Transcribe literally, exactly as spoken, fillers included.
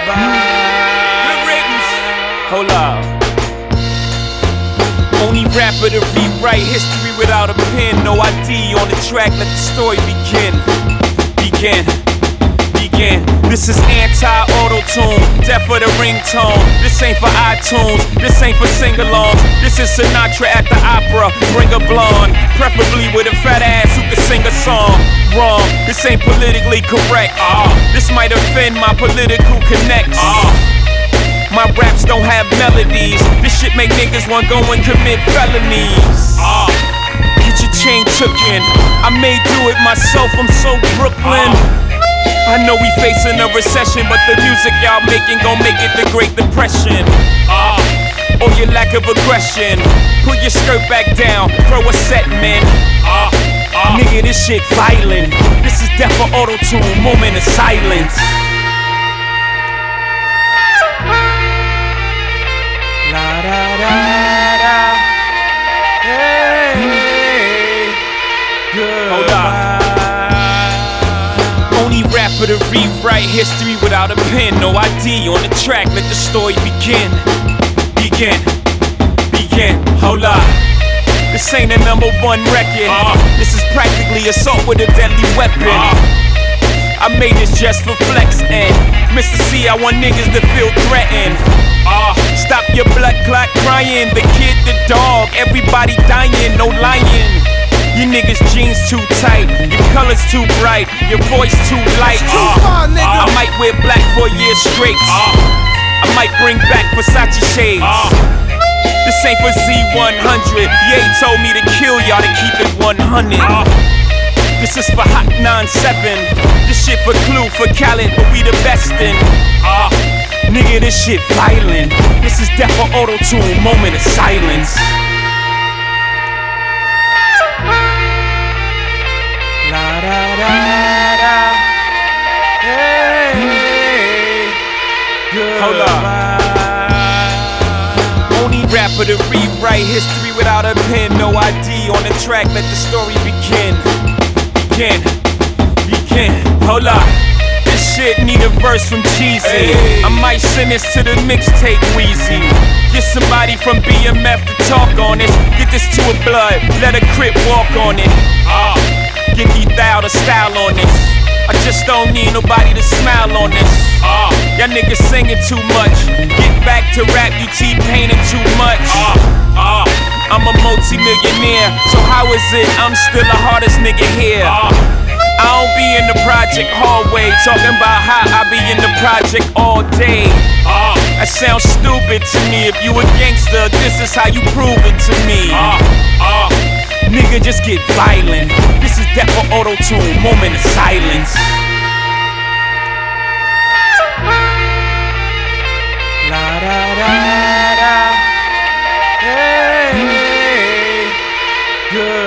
Good riddance. Hold up. Only rapper to rewrite history without a pen. No I D on the track, let the story begin. Begin. Begin. This is anti-auto-tune, death for the ringtone. This ain't for iTunes, this ain't for sing-alongs. This is Sinatra at the opera, bring a blonde, preferably with a fat ass who can sing a song. Wrong, this ain't politically correct. uh, This might offend my political connects. uh, My raps don't have melodies. This shit make niggas want go and commit felonies. uh, Get your chain took in, I may do it myself, I'm so Brooklyn. uh, I know we facing a recession, but the music y'all making gon' make it the Great Depression. uh, Or your lack of aggression. Pull your skirt back down, throw a set, man. uh, uh. Nigga, this shit violent. This is death for auto-tune, moment of silence. La da da da. Hey, good. Hold up. Only rapper to rewrite history without a pen. No I D on the track, let the story begin. Begin, begin, hold up. This ain't a number one record. uh, This is practically assault with a deadly weapon. uh, I made this just for flex and Mister C, I want niggas to feel threatened. uh, Stop your blood clot crying. The kid, the dog, everybody dying, no lying. You niggas jeans too tight, your colors too bright, your voice too light. uh, far, nigga. I might wear black for a year straight. uh, I might bring back Versace shades. uh, This ain't for Z one hundred. Ye told me to kill y'all to keep it one hundred. uh, This is for Hot nine seven. This shit for Clue, for Khaled, but we the best in. uh, Nigga, this shit violent. This is death for auto-tune, moment of silence. La da da da. Hey, good. Hold up. Only rapper to rewrite history without a pen. No I D on the track, let the story begin. Begin, begin. Hold up. This shit need a verse from Cheesy. Hey. I might send this to the mixtape Weezy. Get somebody from B M F to talk on this. Get this to a blood, let a crip walk on it. uh. Get these thou to style on this. I just don't need nobody to smile on this. uh. Y'all niggas singing too much. Get back to rap, you T-painting too much. uh. Uh. I'm a multi-millionaire, so how is it I'm still the hardest nigga here? uh. I don't be in the project hallway talking about how I be in the project all day. uh. That sounds stupid to me. If you a gangster, this is how you prove it to me. uh. Uh. Nigga, just get violent. This is death for auto-tune, moment of silence. La da da da. Hey, good.